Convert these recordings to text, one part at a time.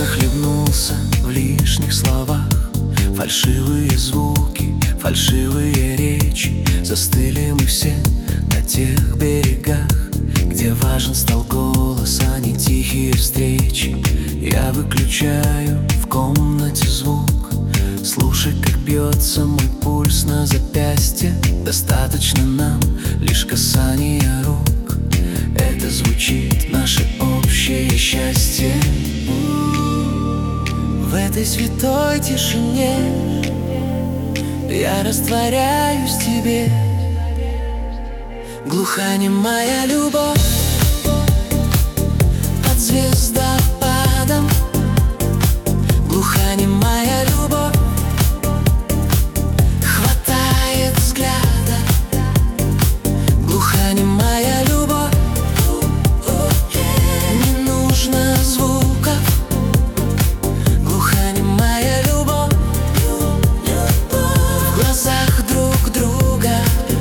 захлебнулся в лишних словах. Фальшивые звуки, фальшивые речи. Застыли мы все на тех берегах, где важен стал голос, а не тихие встречи. Я выключаю в комнате звук, слушай, как бьется мой пульс на запястье. Достаточно нам лишь касания рук, это звучит наше общее счастье. В этой святой тишине я растворяюсь в тебе. Глухонемая любовь под звездопадом. Глухонемая любовь хватает взгляда. Глухонемая любовь, не нужно звуков. Глухонемая любовь в глазах друг друга.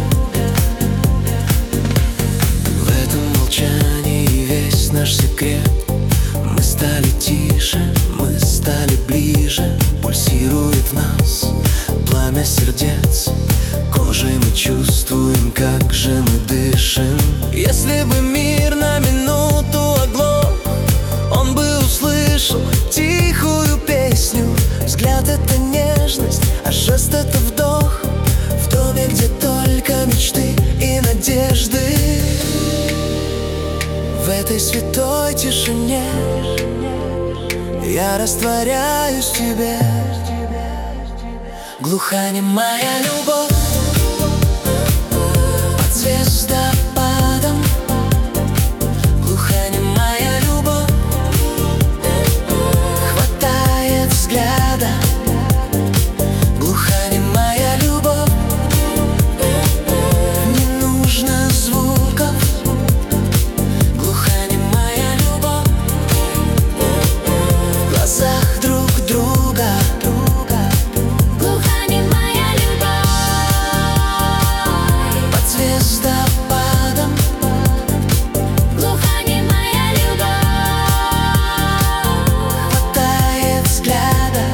В этом молчании весь наш секрет. Мы стали тише, мы стали ближе. Пульсирует в нас пламя сердец. Кожей мы чувствуем, как же мы дышим. Если бы мир на минуту оглох, он бы услышал тихую песню. Взгляд — это нежность, а жест — это вдох. В доме, где только мечты и надежды. В этой святой тишине я растворяюсь в тебе. Глухонемая любовь под звездопадом. Глухонемая любовь хватает взгляда. Глухонемая любовь, не нужно звуков. Глухонемая любовь в глазах друг друга. Глухонемая любовь под звездопадом. Глухонемая любовь хватает взгляда.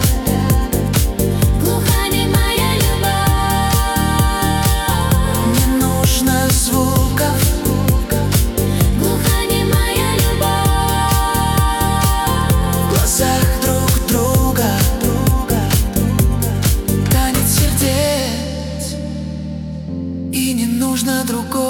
Глухонемая любовь, не нужно звуков. Глухонемая любовь в глазах друг друга. Танец сердец, и не нужно другого.